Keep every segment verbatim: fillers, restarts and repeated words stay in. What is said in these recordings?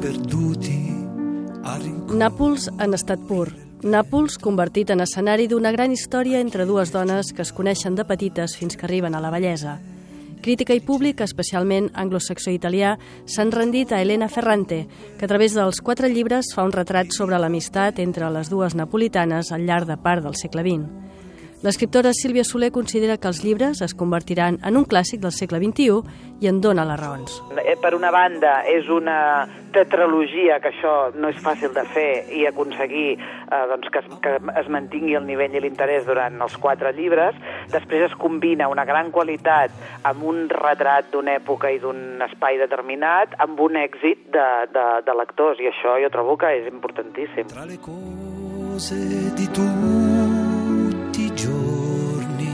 Nàpols en estat pur. Nàpols convertit en escenari d'una gran història entre dues dones que es coneixen de petites fins que arriben a la vellesa. Crítica i públic, especialment anglosaxó i italià, s'han rendit a Elena Ferrante, que a través dels quatre llibres fa un retrat sobre l'amistat entre les dues napolitanes al llarg de part del segle vint. L'escriptora Sílvia Soler considera que els llibres es convertiran en un clàssic del segle vint-i-u i en dona les raons. Per una banda, és una tetralogia, que això no és fàcil de fer i aconseguir eh, doncs que, es, que es mantingui el nivell i l'interès durant els quatre llibres. Després es combina una gran qualitat amb un retrat d'una època i d'un espai determinat amb un èxit de, de, de lectors, i això jo trobo que és importantíssim. Tra le cose di tutti i giorni.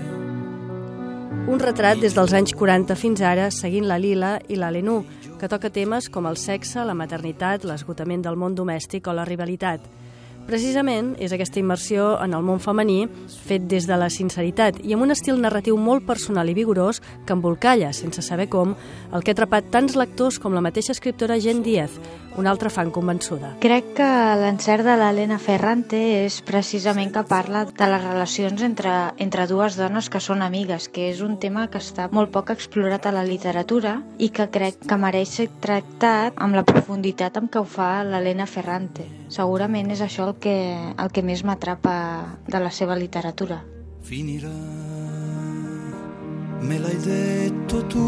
Un retrat des dels anys quaranta fins ara, seguint la Lila i la Lenú, que toca temes com el sexe, la maternitat, l'esgotament del món domèstic o la rivalitat. Precisament és aquesta immersió en el món femení, fet des de la sinceritat i amb un estil narratiu molt personal i vigorós que embolcalla, sense saber com, el que ha atrapat tants lectors com la mateixa escriptora Jen Díaz, una altra fan convençuda. Crec que l'encert de l'Elena Ferrante és precisament que parla de les relacions entre, entre dues dones que són amigues, que és un tema que està molt poc explorat a la literatura i que crec que mereix ser tractat amb la profunditat amb què ho fa l'Elena Ferrante. Segurament és això el que, el que més m'atrapa de la seva literatura. Finirà, me l'hai detto tu,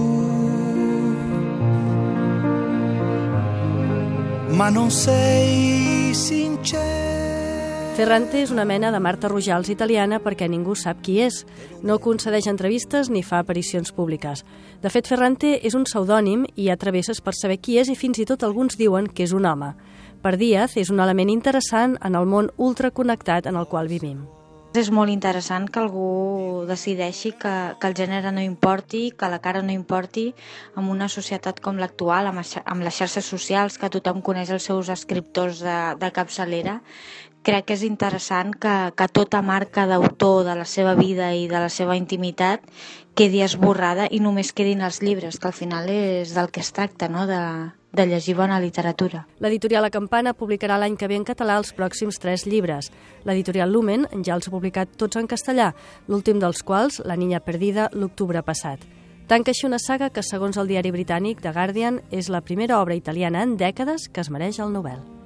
ma non sei sincer. Ferrante és una mena de Marta Rojals italiana perquè ningú sap qui és. No concedeix entrevistes ni fa aparicions públiques. De fet, Ferrante és un pseudònim i hi ha travesses per saber qui és i fins i tot alguns diuen que és un home. Per Díaz és un element interessant en el món ultraconnectat en el qual vivim. És molt interessant que algú decideixi que, que el gènere no importi, que la cara no importi en una societat com l'actual, amb, amb les xarxes socials, que tothom coneix els seus escriptors de, de capçalera. Crec que és interessant que, que tota marca d'autor de la seva vida i de la seva intimitat quedi esborrada i només quedin els llibres, que al final és del que es tracta, no?, de, de llegir bona literatura. L'editorial La Campana publicarà l'any que ve en català els pròxims tres llibres. L'editorial Lumen ja els ha publicat tots en castellà, l'últim dels quals, La niña perdida, l'octubre passat. Tanca així una saga que, segons el diari britànic The Guardian, és la primera obra italiana en dècades que es mereix el Nobel.